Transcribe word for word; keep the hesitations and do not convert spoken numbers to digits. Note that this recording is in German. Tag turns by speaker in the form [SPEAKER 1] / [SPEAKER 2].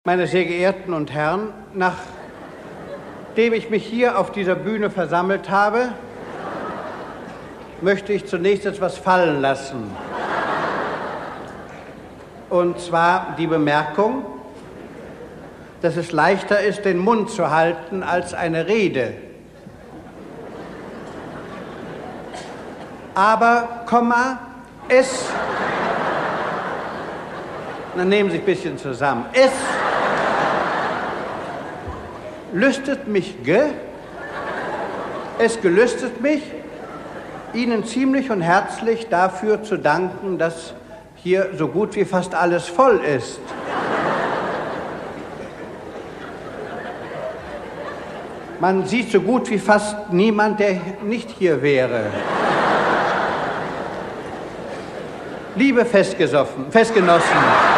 [SPEAKER 1] Meine sehr geehrten und Herren, nachdem ich mich hier auf dieser Bühne versammelt habe, möchte ich zunächst etwas fallen lassen. Und zwar die Bemerkung, dass es leichter ist, den Mund zu halten, als eine Rede. Aber, Komma, es... Dann nehmen Sie sich ein bisschen zusammen. Es lüstet mich, ge? Es gelüstet mich, Ihnen ziemlich und herzlich dafür zu danken, dass hier so gut wie fast alles voll ist. Man sieht so gut wie fast niemand, der nicht hier wäre. Liebe Festgesoffen, Festgenossen,